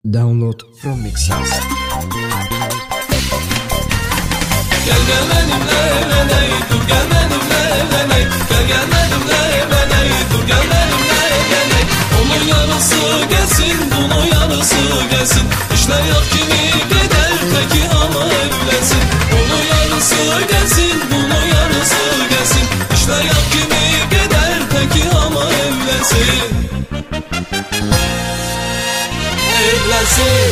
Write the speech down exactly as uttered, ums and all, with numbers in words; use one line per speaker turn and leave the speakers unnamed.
Download from Mixhouse.
Gel gel benimle evleney, dur gel benimle evleney. Gel gel benimle evleney, dur gel benimle evleney. Onun yarısı gelsin, bunun yarısı gelsin. İşler yok kimi gider peki ama evlensin. Onun yarısı gelsin, bunun yarısı gelsin. İşler yok kimi gider peki ama evlensin. Evlensin.